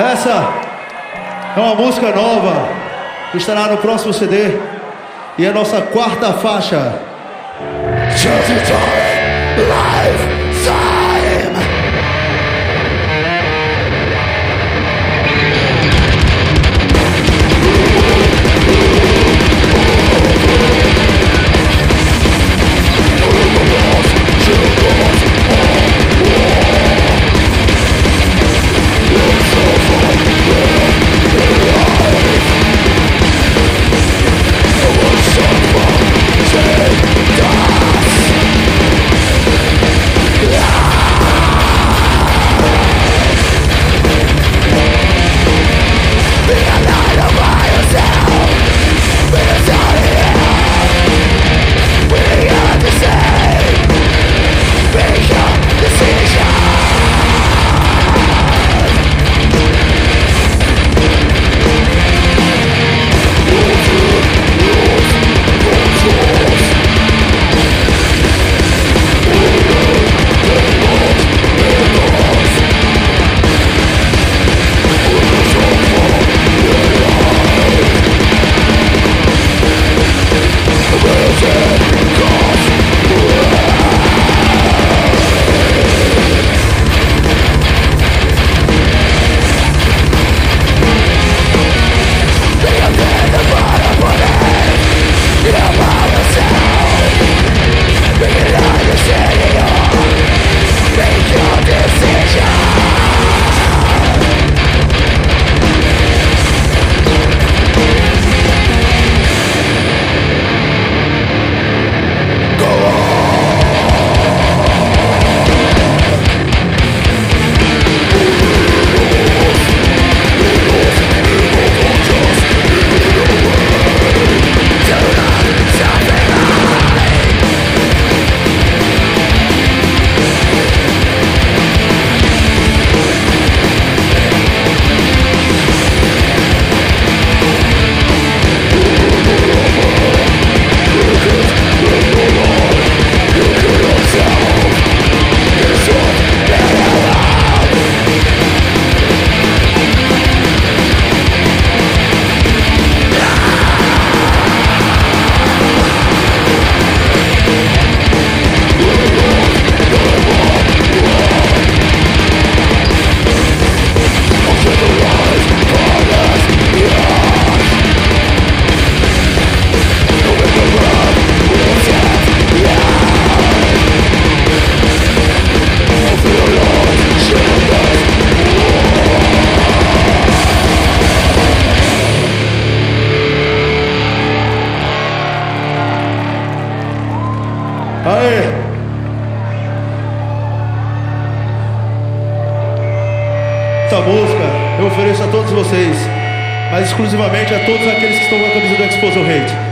Essa é uma música nova que estará no próximo CD e é a nossa quarta faixa. Aê! Essa música eu ofereço a todos vocês, mas exclusivamente a todos aqueles que estão com a camisa do Exposure Hate.